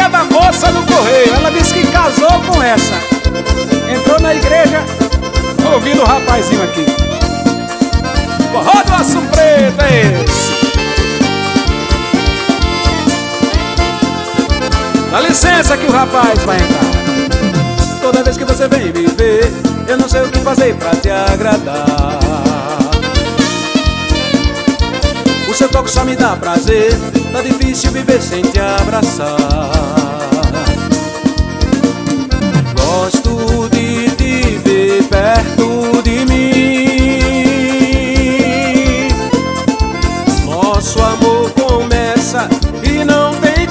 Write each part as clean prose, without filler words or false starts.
filha da moça do correio. Ela disse que casou com essa. Entrou na igreja ouvindo o rapazinho aqui. Forró do Aço Preto é esse. Dá licença que o rapaz vai entrar. Toda vez que você vem me ver, eu não sei o que fazer pra te agradar. O seu toque só me dá prazer, tá difícil viver sem te abraçar. Gosto de te ver perto de mim. Nosso amor começa e não tem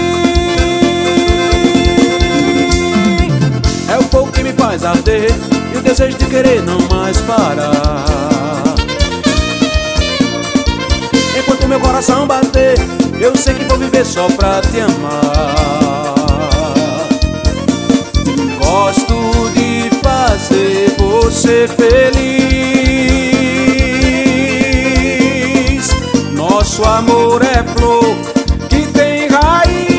fim. É o fogo que me faz arder e o desejo de querer não mais parar. Enquanto meu coração bater, eu sei que vou viver só pra te amar. Gosto de fazer você feliz. Nosso amor é flor que tem raiz.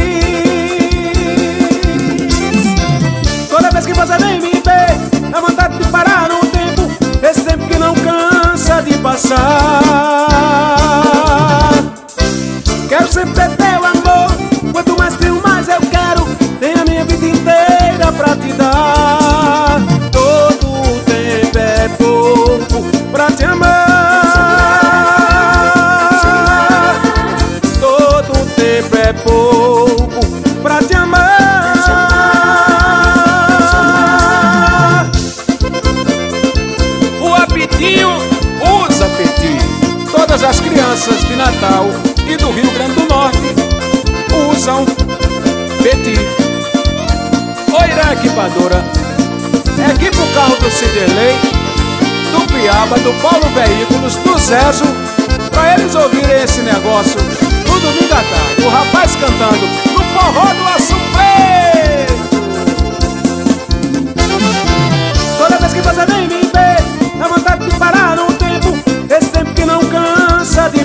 Toda vez que você vem me ver, dá vontade de parar no tempo, esse tempo que não cansa de passar. Quero sempre ter teu amor, quanto mais frio mais eu quero. Tenho a minha vida inteira pra te dar. Todo o tempo é pouco pra te amar. Todo o tempo é pouco pra te amar. O apitinho usa petit. Todas as crianças de Natal e do Rio Grande do Norte usam petit. Oira equipadora, equipa o carro do Ciderley, do Piaba, do Paulo Veículos, do Zezo, pra eles ouvirem esse negócio no domingo à tarde. O rapaz cantando no Forró do Aço Preto. Toda vez que você vem me ver, dá vontade de parar no tempo, esse tempo que não cansa de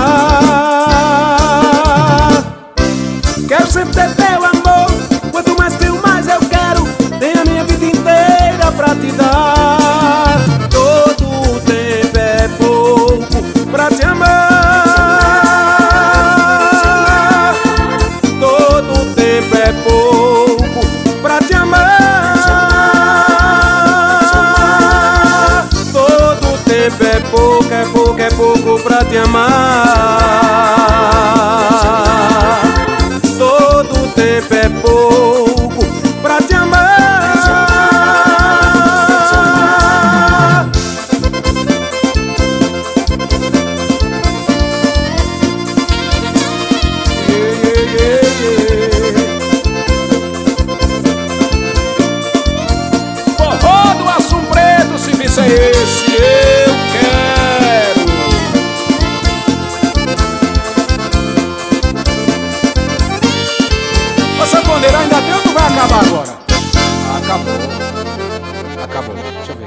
passar. Quero sempre ter teu amor, quanto mais frio mais eu quero. Tenho a minha vida inteira pra te dar. Todo o tempo é pouco pra te amar. Todo o tempo é pouco pra te amar. Todo o tempo é pouco, é pouco, é pouco pra te amar. Todo o tempo é pouco pra te amar. Forró do Aço Preto, se visse esse eu quero. Ô sanfoneiro, ainda tem ou tu vai acabar agora? Acabou. Acabou. Deixa eu ver.